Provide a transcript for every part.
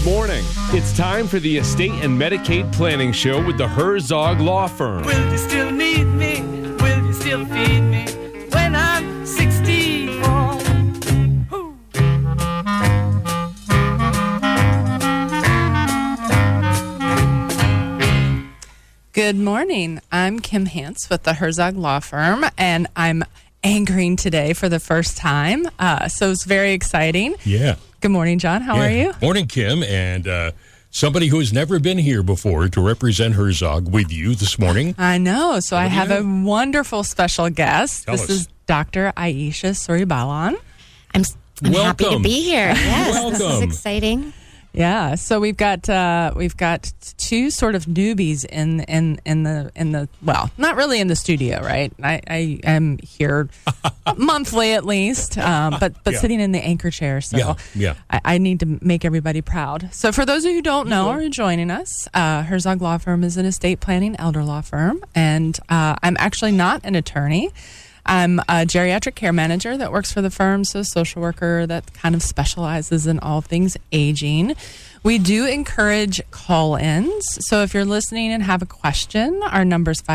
Good morning. It's time for the Estate and Medicaid Planning Show with the Herzog Law Firm. Will you still need me? Will you still feed me when I'm 64? Ooh. Good morning. I'm Kim Hance with the Herzog Law Firm, and I'm anchoring today for the first time. So it's very exciting. Yeah. Good morning, John. How are you? Morning, Kim. And somebody who has never been here before to represent Herzog with you this morning. I know. So I have a wonderful special guest. Tell this us. is Dr. Aisha Suribalan. I'm happy to Welcome. be here. Yes, this is Welcome. exciting. Yeah. So we've got two sort of newbies in the well, not really in the studio, right? I am here monthly at least, but Yeah. sitting in the anchor chair. So Yeah. I need to make everybody proud. So for those of you who don't know or are joining us, Herzog Law Firm is an estate planning elder law firm, and I'm actually not an attorney. I'm a geriatric care manager that works for the firm, so social worker that kind of specializes in all things aging. We do encourage call-ins, so if you're listening and have a question, our number is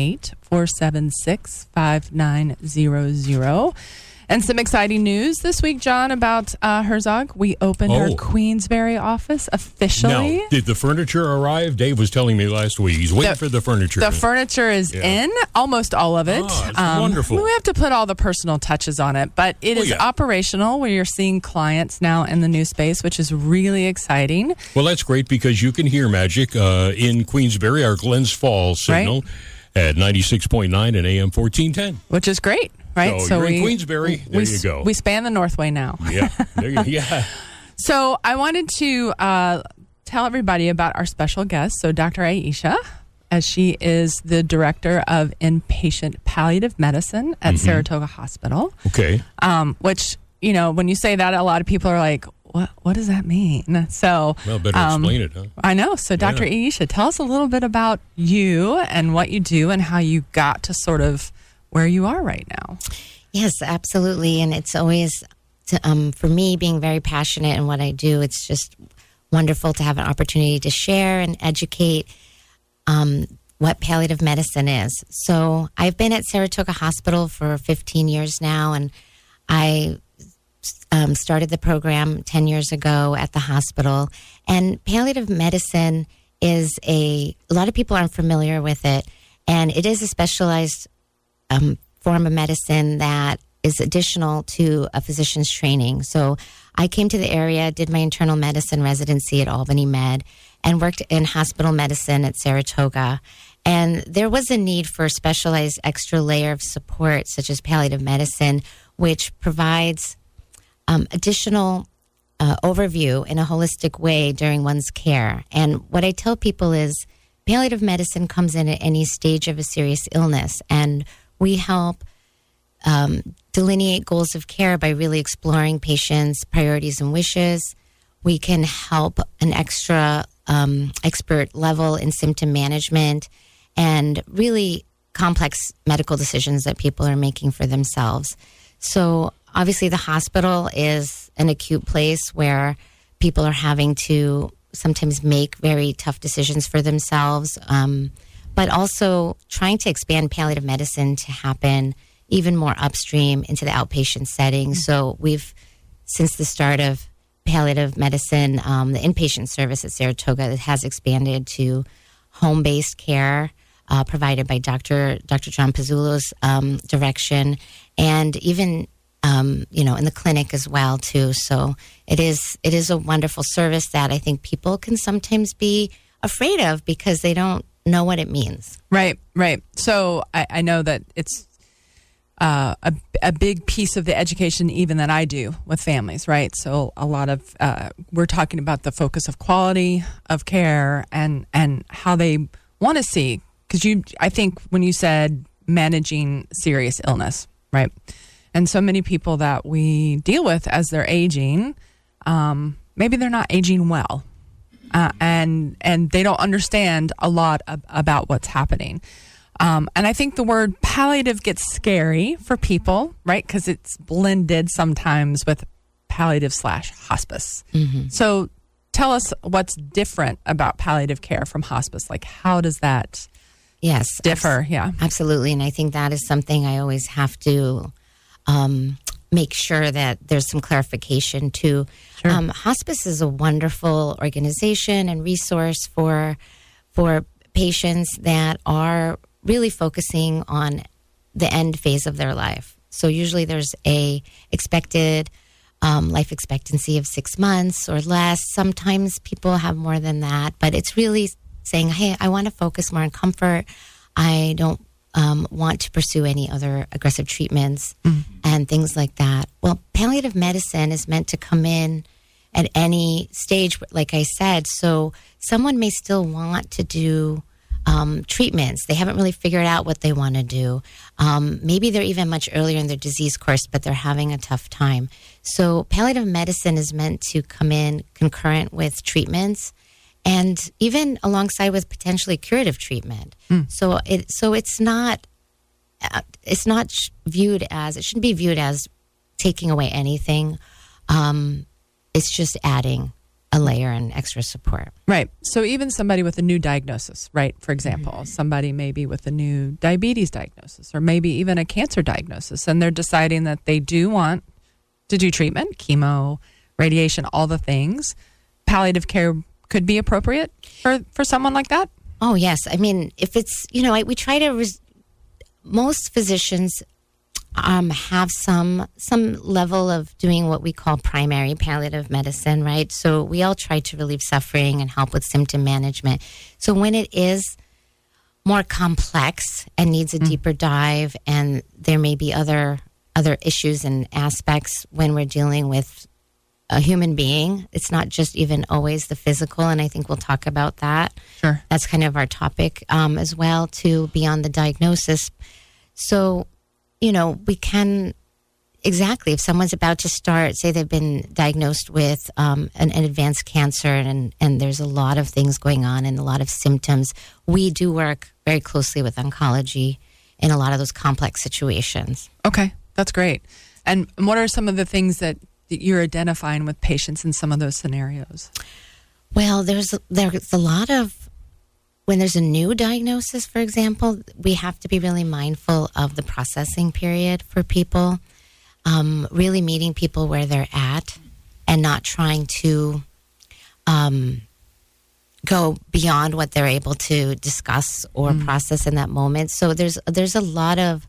518-476-5900. And some exciting news this week, John, about Herzog. We opened our Queensbury office officially. Now, did the furniture arrive? Dave was telling me last week. He's waiting for the furniture. The furniture is in, almost all of it. Oh, that's wonderful. We have to put all the personal touches on it, but it is operational where you're seeing clients now in the new space, which is really exciting. Well, that's great because you can hear magic in Queensbury, our Glens Falls signal at 96.9 and AM 1410. Which is great, right? So you're in Queensbury, there you go. We span the Northway now. Yeah, there you go. Yeah. So I wanted to tell everybody about our special guest, so Dr. Aisha, as she is the director of inpatient palliative medicine at Saratoga Hospital. Okay. Which, you know, when you say that, a lot of people are like, what does that mean? So, Well, better explain it, huh? I know. So, Dr. Aisha, tell us a little bit about you and what you do and how you got to sort of where you are right now. Yes, absolutely. And it's always, for me, being very passionate in what I do, it's just wonderful to have an opportunity to share and educate what palliative medicine is. So I've been at Saratoga Hospital for 15 years now, and I started the program 10 years ago at the hospital. And palliative medicine is a lot of people aren't familiar with it, and it is a specialized form of medicine that is additional to a physician's training. So I came to the area, did my internal medicine residency at Albany Med, and worked in hospital medicine at Saratoga. And there was a need for a specialized extra layer of support, such as palliative medicine, which provides additional overview in a holistic way during one's care. And what I tell people is palliative medicine comes in at any stage of a serious illness, and we help delineate goals of care by really exploring patients' priorities and wishes. We can help an extra expert level in symptom management and really complex medical decisions that people are making for themselves. So obviously the hospital is an acute place where people are having to sometimes make very tough decisions for themselves, but also trying to expand palliative medicine to happen even more upstream into the outpatient setting. So we've, since the start of palliative medicine, the inpatient service at Saratoga has expanded to home-based care provided by Dr. John Pizzulo's direction, and even in the clinic as well too. So it is a wonderful service that I think people can sometimes be afraid of because they don't know what it means. Right. So I know that it's a big piece of the education even that I do with families, right? So a lot of, we're talking about the focus of quality of care and how they want to see, because I think when you said managing serious illness, right? And so many people that we deal with as they're aging, maybe they're not aging well. And they don't understand a lot about what's happening. And I think the word palliative gets scary for people, right? Because it's blended sometimes with palliative / hospice. Mm-hmm. So tell us what's different about palliative care from hospice. Like, how does that differ? Yeah, absolutely. And I think that is something I always have to make sure that there's some clarification to. Sure. Hospice is a wonderful organization and resource for patients that are really focusing on the end phase of their life. So usually there's a expected life expectancy of 6 months or less. Sometimes people have more than that, but it's really saying, hey, I want to focus more on comfort. I don't want to pursue any other aggressive treatments and things like that. Well, palliative medicine is meant to come in at any stage, like I said. So someone may still want to do treatments. They haven't really figured out what they want to do. Maybe they're even much earlier in their disease course, but they're having a tough time. So palliative medicine is meant to come in concurrent with treatments and even alongside with potentially curative treatment. So it's not viewed as, it shouldn't be viewed as taking away anything. It's just adding a layer and extra support. Right. So even somebody with a new diagnosis, right? For example, somebody maybe with a new diabetes diagnosis or maybe even a cancer diagnosis, and they're deciding that they do want to do treatment, chemo, radiation, all the things. Palliative care could be appropriate for someone like that? Oh, yes. I mean, if it's, we try to, most physicians have some level of doing what we call primary palliative medicine, right? So we all try to relieve suffering and help with symptom management. So when it is more complex and needs a deeper dive, and there may be other issues and aspects when we're dealing with a human being, it's not just even always the physical, and I think we'll talk about that. Sure. That's kind of our topic as well, to beyond the diagnosis. So we can, exactly, if someone's about to start, say they've been diagnosed with an advanced cancer and there's a lot of things going on and a lot of symptoms, we do work very closely with oncology in a lot of those complex situations. Okay, that's great. And what are some of the things that you're identifying with patients in some of those scenarios? Well, there's a lot of, when there's a new diagnosis, for example, we have to be really mindful of the processing period for people, really meeting people where they're at and not trying to go beyond what they're able to discuss or process in that moment. So there's a lot of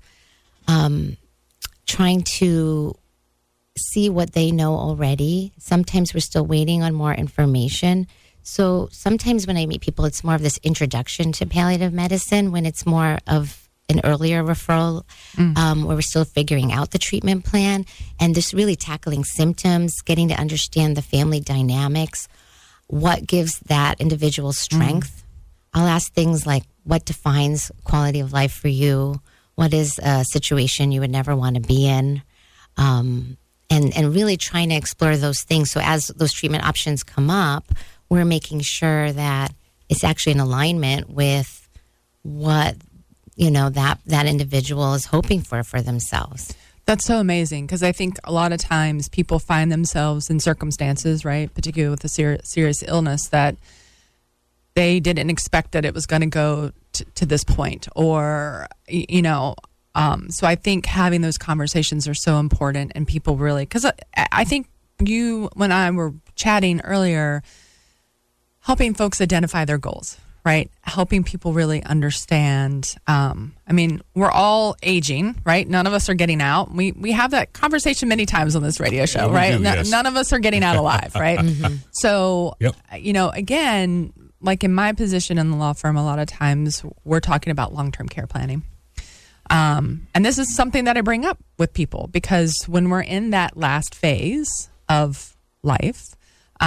trying to see what they know already. Sometimes we're still waiting on more information. So sometimes when I meet people, it's more of this introduction to palliative medicine, when it's more of an earlier referral, where we're still figuring out the treatment plan and just really tackling symptoms, getting to understand the family dynamics, what gives that individual strength. I'll ask things like, what defines quality of life for you? What is a situation you would never want to be in? And really trying to explore those things. So as those treatment options come up, we're making sure that it's actually in alignment with what, that individual is hoping for themselves. That's so amazing, because I think a lot of times people find themselves in circumstances, right, particularly with a serious illness, that they didn't expect that it was going to go to this point, or, so I think having those conversations are so important, and people really, because I think you, when I were chatting earlier, helping folks identify their goals, right? Helping people really understand. We're all aging, right? None of us are getting out. We have that conversation many times on this radio show, right? Yes. None of us are getting out alive, right? So, again, like in my position in the law firm, a lot of times we're talking about long-term care planning. And this is something that I bring up with people, because when we're in that last phase of life,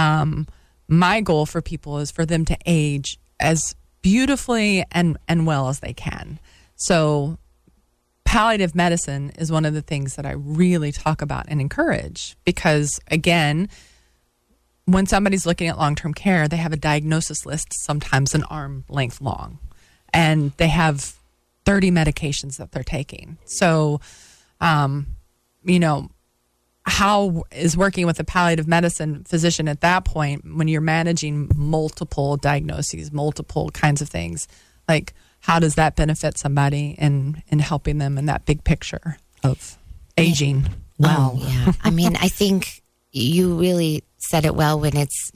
my goal for people is for them to age as beautifully and well as they can. So palliative medicine is one of the things that I really talk about and encourage, because, again, when somebody's looking at long-term care, they have a diagnosis list, sometimes an arm length long, and they have 30 medications that they're taking. So, how is working with a palliative medicine physician at that point when you're managing multiple diagnoses, multiple kinds of things? Like, how does that benefit somebody in helping them in that big picture of aging well? Oh, yeah. I mean, I think you really said it well when it's,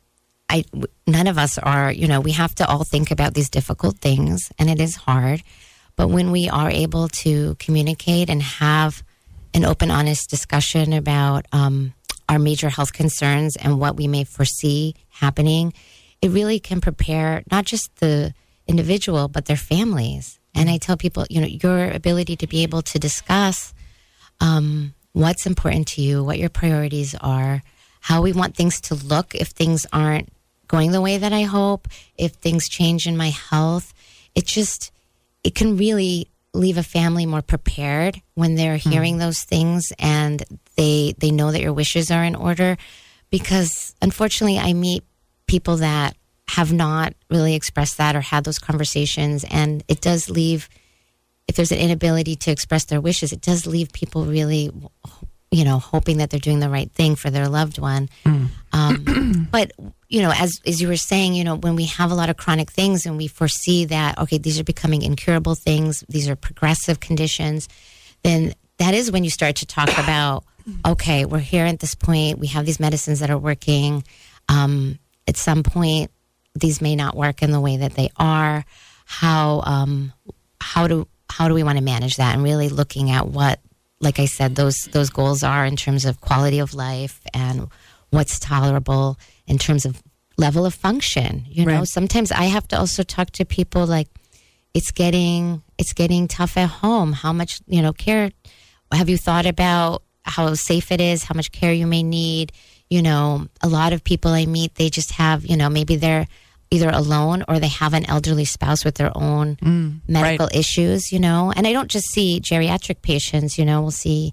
none of us are, we have to all think about these difficult things, and it is hard. But when we are able to communicate and have an open, honest discussion about our major health concerns and what we may foresee happening, it really can prepare not just the individual, but their families. And I tell people, your ability to be able to discuss what's important to you, what your priorities are, how we want things to look if things aren't going the way that I hope, if things change in my health. It can really leave a family more prepared when they're hearing those things and they know that your wishes are in order. Because unfortunately, I meet people that have not really expressed that or had those conversations, and it does leave, if there's an inability to express their wishes, it does leave people really, hoping that they're doing the right thing for their loved one. But, as you were saying, when we have a lot of chronic things and we foresee that, okay, these are becoming incurable things, these are progressive conditions, then that is when you start to talk about, okay, we're here at this point, we have these medicines that are working. At some point, these may not work in the way that they are. How do we want to manage that? And really looking at what, like I said, those goals are in terms of quality of life and what's tolerable in terms of level of function. Right. Sometimes I have to also talk to people like, it's getting tough at home. How much, care have you thought about how safe it is, how much care you may need? A lot of people I meet, they just have, maybe they're either alone or they have an elderly spouse with their own medical issues, and I don't just see geriatric patients, we'll see,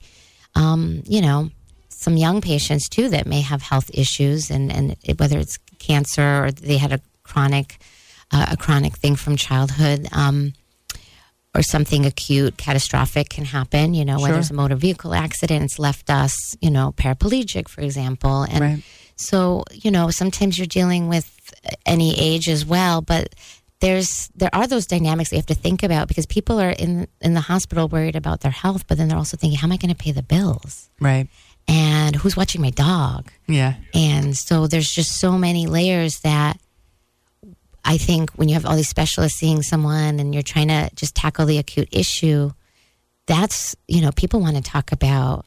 some young patients too that may have health issues and whether it's cancer or they had a chronic thing from childhood, or something acute, catastrophic can happen, when there's a motor vehicle accident, it's left us, paraplegic, for example. And so, sometimes you're dealing with any age as well, but there are those dynamics that you have to think about because people are in the hospital worried about their health, but then they're also thinking, how am I going to pay the bills? Right. And who's watching my dog? Yeah. And so there's just so many layers that I think when you have all these specialists seeing someone and you're trying to just tackle the acute issue, that's, people want to talk about,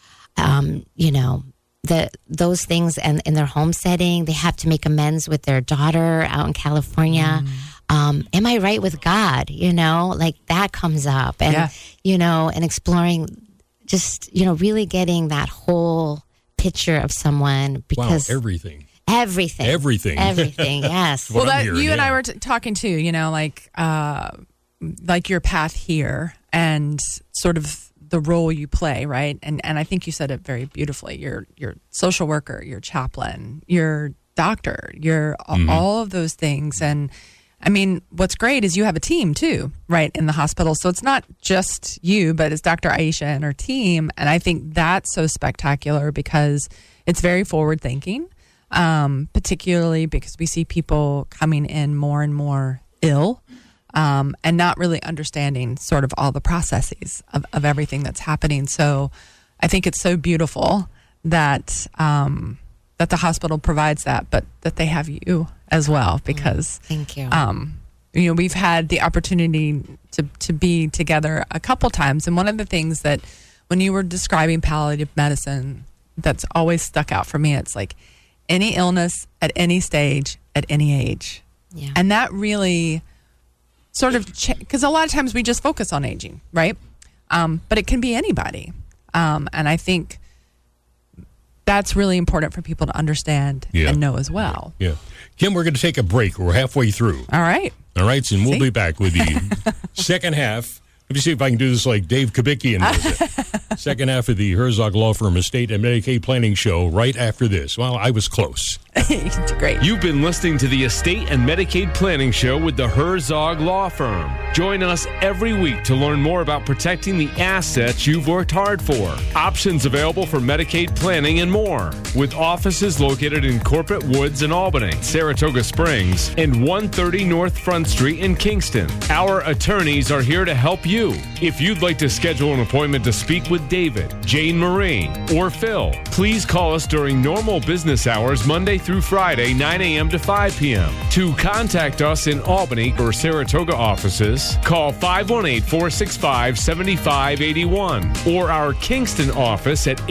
those things and in their home setting. They have to make amends with their daughter out in California. Am I right with God? Like that comes up and, and exploring just, really getting that whole picture of someone because everything, yes. Well, that you and I were talking too, like your path here and sort of the role you play, right? And I think you said it very beautifully. You're social worker, you're chaplain, you're doctor, you're all of those things. And I mean, what's great is you have a team too, right, in the hospital. So it's not just you, but it's Dr. Aisha and her team. And I think that's so spectacular because it's very forward thinking. Particularly because we see people coming in more and more ill and not really understanding sort of all the processes of everything that's happening. So I think it's so beautiful that that the hospital provides that, but that they have you as well because thank you. We've had the opportunity to be together a couple times, and one of the things that when you were describing palliative medicine that's always stuck out for me, it's like any illness at any stage, at any age. Yeah. And that really sort of, because a lot of times we just focus on aging, right? But it can be anybody. And I think that's really important for people to understand and know as well. Yeah. Kim, we're going to take a break. We're halfway through. All right. And we'll be back with the second half. Let me see if I can do this like Dave Kubicki does it. Second half of the Herzog Law Firm Estate and Medicaid Planning Show right after this. Well, I was close. It's great. You've been listening to the Estate and Medicaid Planning Show with the Herzog Law Firm. Join us every week to learn more about protecting the assets you've worked hard for. Options available for Medicaid planning and more. With offices located in Corporate Woods in Albany, Saratoga Springs, and 130 North Front Street in Kingston. Our attorneys are here to help you. If you'd like to schedule an appointment to speak with David, Jane Marie, or Phil, please call us during normal business hours Monday through Friday, 9 a.m. to 5 p.m. To contact us in Albany or Saratoga offices, call 518-465-7581 or our Kingston office at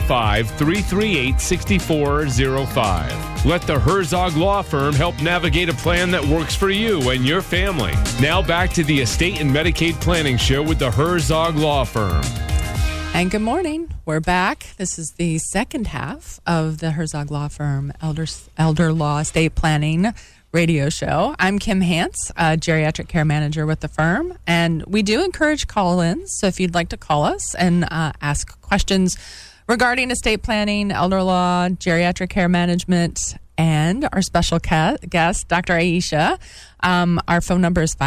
845-338-6405. Let the Herzog Law Firm help navigate a plan that works for you and your family. Now back to the Estate and Medicaid Planning Show with the Herzog Law Firm. And good morning. We're back. This is the second half of the Herzog Law Firm Elder Law Estate Planning radio show. I'm Kim Hance, geriatric care manager with the firm, and we do encourage call-ins. So if you'd like to call us and ask questions regarding estate planning, elder law, geriatric care management, and our special guest, Dr. Aisha, our phone number is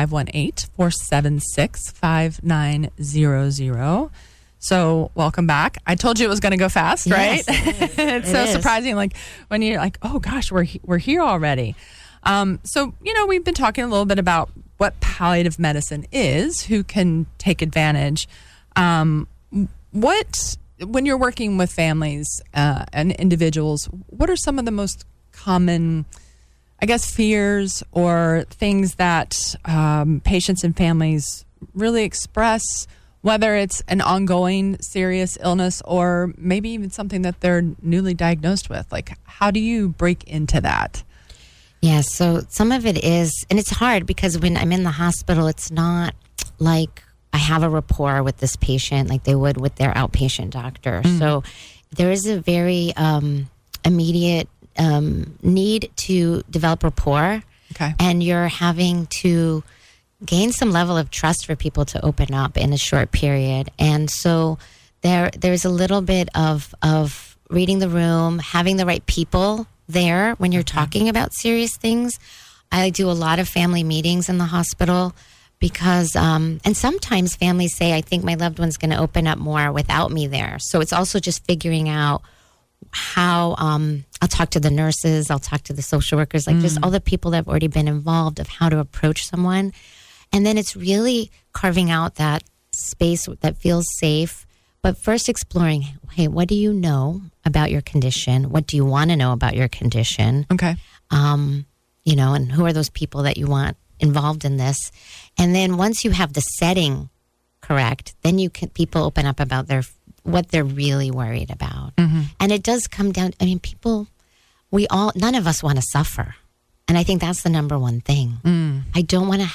518-476-5900. So welcome back. I told you it was going to go fast, right? Yes, It's so surprising. Like when you're like, oh gosh, we're here already. So, we've been talking a little bit about what palliative medicine is, who can take advantage. When you're working with families and individuals, what are some of the most common, I guess, fears or things that patients and families really express, whether it's an ongoing serious illness or maybe even something that they're newly diagnosed with? Like, how do you break into that? Yeah, so some of it is, and it's hard because when I'm in the hospital, it's not like I have a rapport with this patient like they would with their outpatient doctor. So there is a very immediate need to develop rapport. Okay. And you're having to gain some level of trust for people to open up in a short period. And so there's a little bit of reading the room, having the right people there when you're talking about serious things. I do a lot of family meetings in the hospital because, and sometimes families say, I think my loved one's going to open up more without me there. So it's also just figuring out how, I'll talk to the nurses, I'll talk to the social workers, like just all the people that have already been involved of how to approach someone. And then it's really carving out that space that feels safe. But first exploring, hey, what do you know about your condition? What do you want to know about your condition? Okay. And who are those people that you want involved in this? And then once you have the setting correct, then people open up about what they're really worried about. And it does come down, none of us want to suffer. And I think that's the number one thing. I don't want to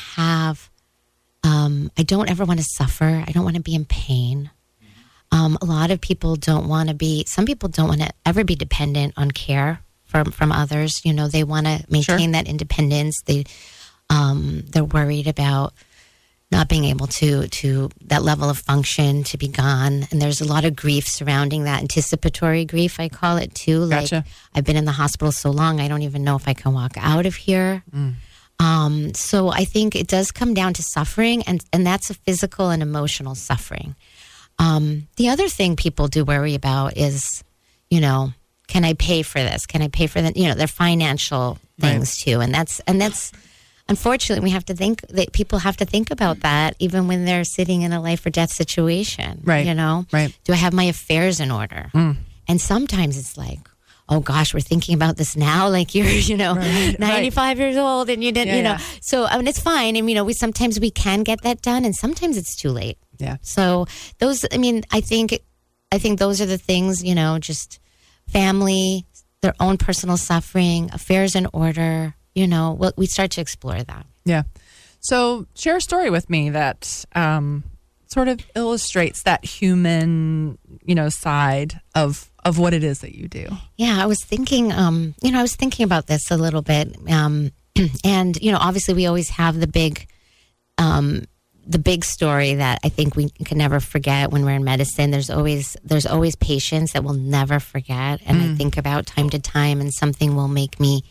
I don't ever want to suffer. I don't want to be in pain. A lot of people some people don't want to ever be dependent on care from others. They want to maintain that independence. They're worried about not being able to that level of function to be gone. And there's a lot of grief surrounding that, anticipatory grief, I call it too. Like, Gotcha. I've been in the hospital so long, I don't even know if I can walk out of here. So I think it does come down to suffering, and that's a physical and emotional suffering. The other thing people do worry about is, can I pay for this? Can I pay for that? Their financial things too. And that's unfortunately, we have to think that people have to think about that even when they're sitting in a life or death situation. Right. Right. Do I have my affairs in order? And sometimes it's like, oh gosh, we're thinking about this now. Like you're, 95 years old and you didn't, So it's fine. And sometimes we can get that done, and sometimes it's too late. Yeah. So those, I think those are the things, just family, their own personal suffering, affairs in order. We start to explore that. Yeah. So share a story with me that sort of illustrates that human, side of what it is that you do. Yeah, I was thinking, about this a little bit. And, obviously we always have the big the big story that I think we can never forget when we're in medicine. There's always patients that we'll never forget, and I think about time to time, and something will make me,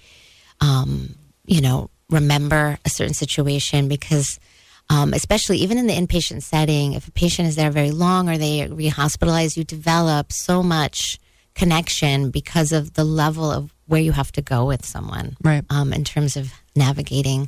remember a certain situation because, especially even in the inpatient setting, if a patient is there very long or they rehospitalize, you develop so much connection because of the level of where you have to go with someone, right? In terms of navigating,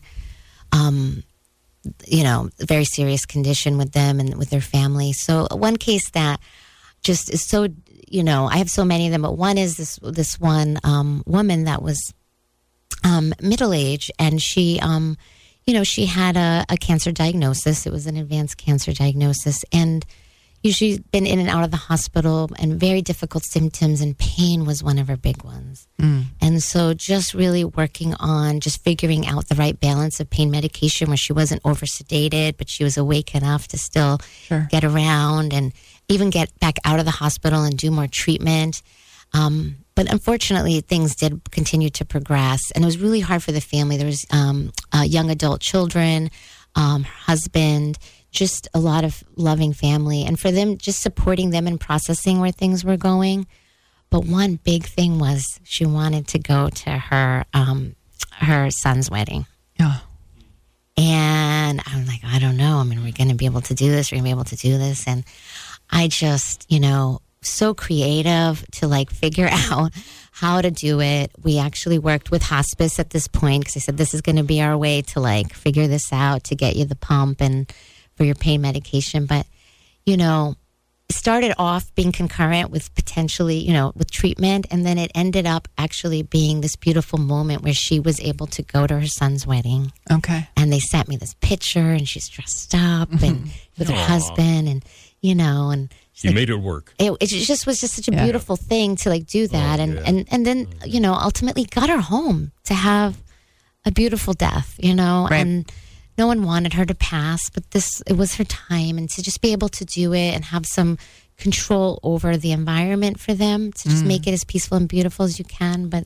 very serious condition with them and with their family. So one case that just is so, I have so many of them, but one is this one woman that was middle-aged, and she, she had a cancer diagnosis. It was an advanced cancer diagnosis, and she's been in and out of the hospital, and very difficult symptoms, and pain was one of her big ones. And so just really working on just figuring out the right balance of pain medication where she wasn't over sedated, but she was awake enough to still get around and even get back out of the hospital and do more treatment. But unfortunately, things did continue to progress, and it was really hard for the family. There was young adult children, husband, just a lot of loving family, and for them, just supporting them and processing where things were going. But one big thing was she wanted to go to her son's wedding. Yeah. And I'm like, I don't know. I mean, we're going to be able to do this. We're going to be able to do this. And I just, so creative to figure out how to do it. We actually worked with hospice at this point because I said, this is going to be our way to figure this out, to get you the pump and for your pain medication. But, it started off being concurrent with potentially, with treatment. And then it ended up actually being this beautiful moment where she was able to go to her son's wedding. Okay. And they sent me this picture, and she's dressed up and with her husband, and, and you made it work. It just was just such a beautiful thing to do that. And then, ultimately got her home to have a beautiful death, Right. and no one wanted her to pass, but it was her time, and to just be able to do it and have some control over the environment for them, to just make it as peaceful and beautiful as you can. But,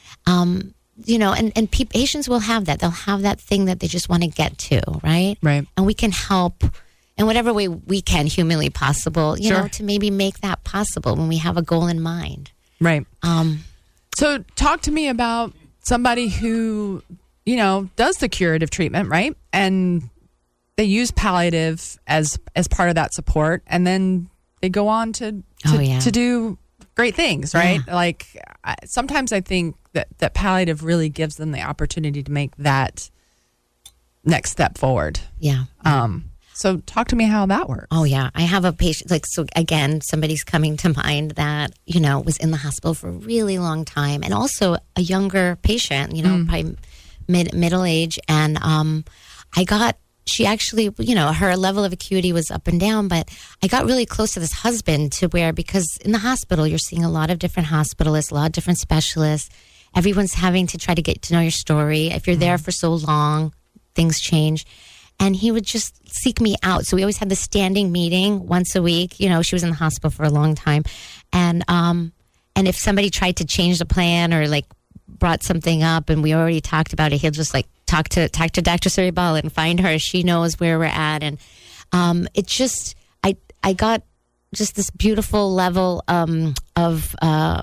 patients will have that. They'll have that thing that they just want to get to, right? Right. And we can help in whatever way we can, humanly possible, to maybe make that possible when we have a goal in mind. Right. So talk to me about somebody who, does the curative treatment, right? And they use palliative as part of that support, and then they go on to do great things, right? Yeah. Sometimes I think that palliative really gives them the opportunity to make that next step forward. Yeah. So talk to me how that works. Oh, yeah. I have a patient, so again, somebody's coming to mind that, was in the hospital for a really long time, and also a younger patient, probably middle age. And she actually, her level of acuity was up and down, but I got really close to this husband because in the hospital, you're seeing a lot of different hospitalists, a lot of different specialists. Everyone's having to try to get to know your story. If you're there for so long, things change. And he would just seek me out. So we always had this standing meeting once a week. She was in the hospital for a long time. And if somebody tried to change the plan or brought something up and we already talked about it, he'll just talk to Dr. Cerebral and find her. She knows where we're at. And it just, I got just this beautiful level of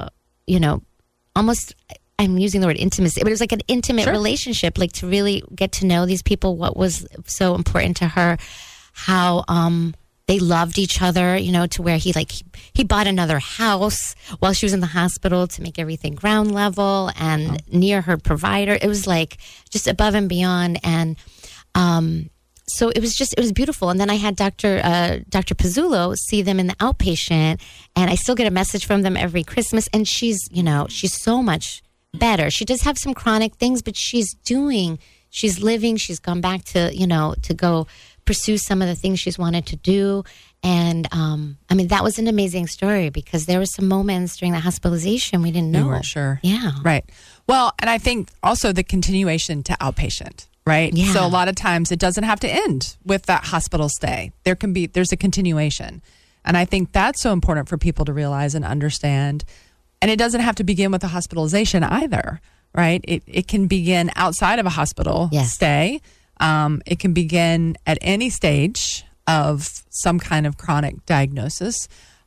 almost, I'm using the word intimacy, but it was an intimate relationship, to really get to know these people, what was so important to her, how they loved each other, to where he bought another house while she was in the hospital to make everything ground level and near her provider. It was just above and beyond. And so it was beautiful. And then I had Dr. Pizzullo see them in the outpatient, and I still get a message from them every Christmas. And she's so much better. She does have some chronic things, but she's living. She's gone back to go pursue some of the things she's wanted to do. And that was an amazing story because there were some moments during the hospitalization we didn't know. We weren't sure. Yeah. Right. Well, and I think also the continuation to outpatient, right? Yeah. So a lot of times it doesn't have to end with that hospital stay. There's a continuation. And I think that's so important for people to realize and understand. And it doesn't have to begin with a hospitalization either, right? It can begin outside of a hospital stay. It can begin at any stage of some kind of chronic diagnosis.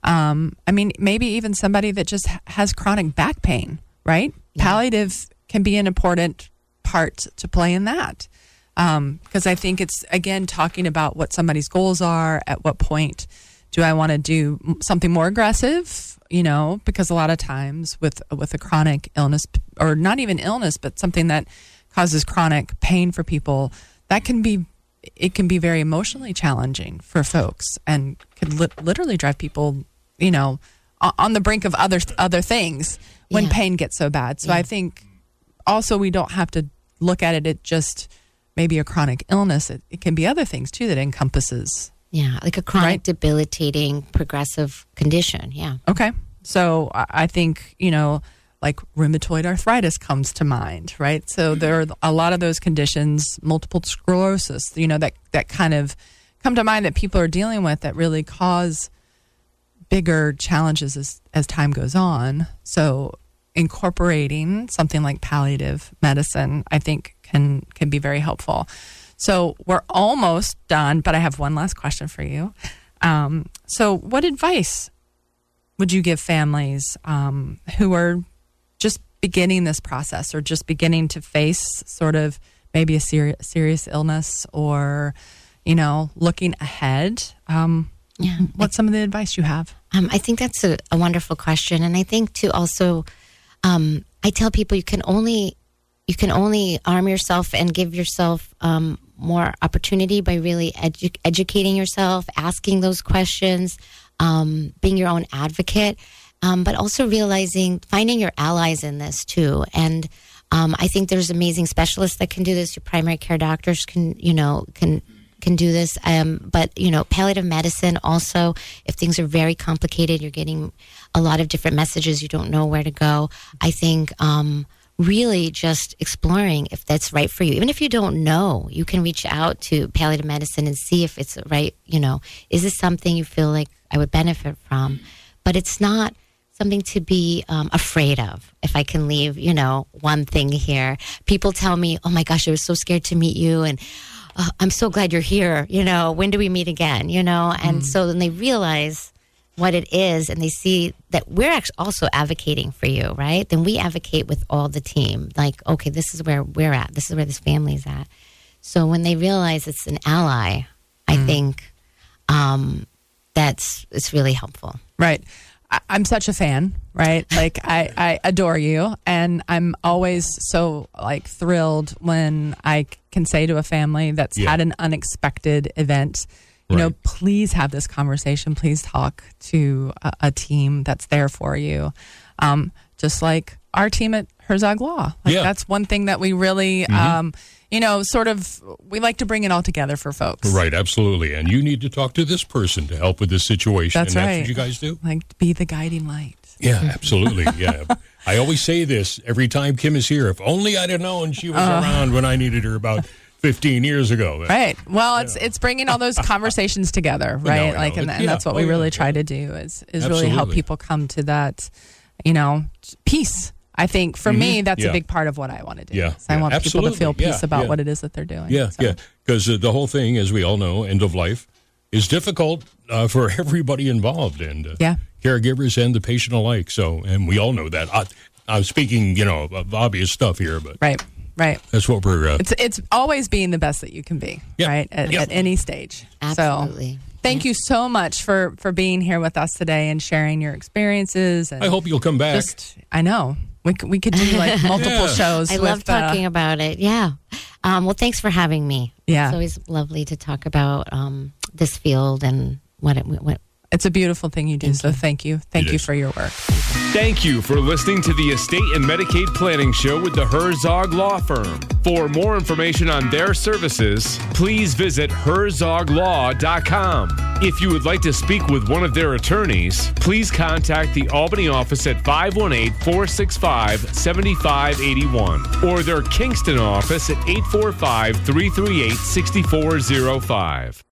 Maybe even somebody that just has chronic back pain, right? Yeah. Palliative can be an important part to play in that. Because I think it's, again, talking about what somebody's goals are. At what point do I want to do something more aggressive? Because a lot of times with a chronic illness, or not even illness, but something that causes chronic pain for people, it can be very emotionally challenging for folks, and could literally drive people, on the brink of other things when pain gets so bad. So I think also we don't have to look at it just maybe a chronic illness. It can be other things too that encompasses. Yeah, like a chronic, debilitating, progressive condition. Yeah. Okay. So I think, like rheumatoid arthritis comes to mind, right? So there are a lot of those conditions, multiple sclerosis, that kind of come to mind that people are dealing with that really cause bigger challenges as time goes on. So incorporating something like palliative medicine, I think, can be very helpful. So we're almost done, but I have one last question for you. So what advice would you give families who are just beginning this process, or just beginning to face sort of maybe a serious illness, or, looking ahead? What's some of the advice you have? I think that's a wonderful question. And I think to also, I tell people you can only arm yourself and give yourself more opportunity by really educating yourself, asking those questions, being your own advocate, but also finding your allies in this too. And I think there's amazing specialists that can do this. Your primary care doctors can do this. But palliative medicine also, if things are very complicated, you're getting a lot of different messages, you don't know where to go. I think really just exploring if that's right for you. Even if you don't know, you can reach out to palliative medicine and see if it's right. Is this something you feel like I would benefit from? But it's not something to be afraid of. If I can leave, one thing here. People tell me, oh my gosh, I was so scared to meet you, and I'm so glad you're here. When do we meet again? And so then they realize what it is, and they see that we're actually also advocating for you, right? Then we advocate with all the team. Like, okay, this is where we're at. This is where this family's at. So when they realize it's an ally, I think it's really helpful. Right. I'm such a fan, right? Like I adore you, and I'm always so thrilled when I can say to a family that's had an unexpected event, please have this conversation. Please talk to a team that's there for you. Just like our team at Herzog Law. That's one thing that we really, we like to bring it all together for folks. Right, absolutely. And you need to talk to this person to help with this situation. That's right. That's what you guys do? Be the guiding light. Yeah, absolutely. Yeah. I always say this every time Kim is here. If only I'd have known she was around when I needed her about 15 years ago. Right. Well, it's bringing all those conversations together, right? And that's what we really try to do is really help people come to that, peace. I think for me, that's a big part of what I want to do. Yeah. I want people to feel peace about what it is that they're doing. Yeah, because the whole thing, as we all know, end of life is difficult for everybody involved, and caregivers and the patient alike. So, and we all know that. I'm speaking, of obvious stuff here, but right. That's what we're. It's always being the best that you can be, right? At any stage. Absolutely. So, thank you so much for being here with us today and sharing your experiences. And I hope you'll come back. I know. We could do multiple shows. I love talking about it. Yeah. Well, thanks for having me. Yeah. It's always lovely to talk about this field and what. It's a beautiful thing you do. Thank you. Thank you for your work. Thank you for listening to the Estate and Medicaid Planning Show with the Herzog Law Firm. For more information on their services, please visit herzoglaw.com. If you would like to speak with one of their attorneys, please contact the Albany office at 518-465-7581 or their Kingston office at 845-338-6405.